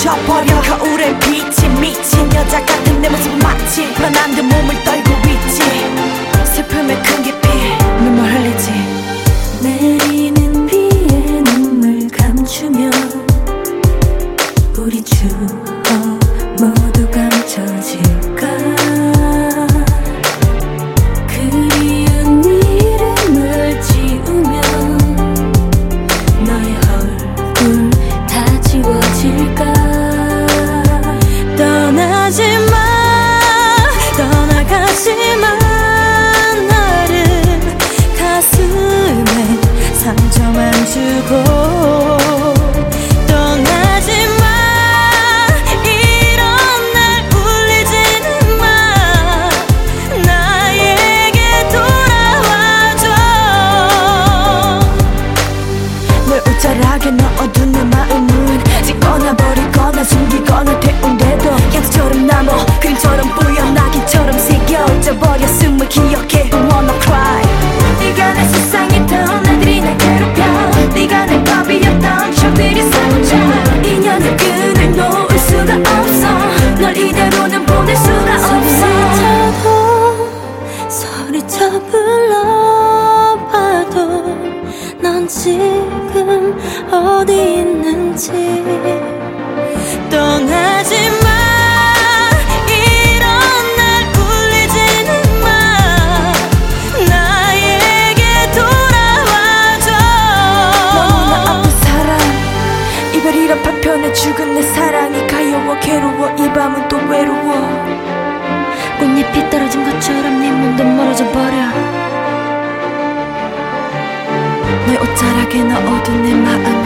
멈춰버려. 거울에 비친 미친 여자 같은 내 모습은 마치 불안한 듯 몸을 떨고 있지. 슬픔의 큰 깊이 눈물 흘리지. 내리는 비에 눈물 감추며 우리 추억 모두 감춰질까. 그리운 이름을 지우며 너의 얼굴 다 지워질까. 떠나지마 떠나가지마. 나를 가슴에 상처만 주고 짜라하게 넣어둔 내 마음은 짓거나 버리거나 숨기거나 태운데도 향수처럼 남아 그림처럼 뿌여 낙인처럼 새겨져 버렸음을 기억해. I wanna cry. 네가 내 세상이던 애들이 날 괴롭혀. 네가 내 밥이었던 추억들이 사라져. 인연의 끈을 놓을 수가 없어. 널 이대로는 보낼 수가 없어. 소리쳐 불러봐도 넌 지금 어디 있는지. 떠나지마 이런 날 울리지는 마. 나에게 돌아와줘. 너무나 아픈 사랑 이별이란 파편에 죽은 내 사랑이 가여워 괴로워. 이 밤은 또 외로워. 꽃잎이 떨어진 것처럼 네 몸도 멀어져 버려. 내 옷자락에 넣어둔 내 마음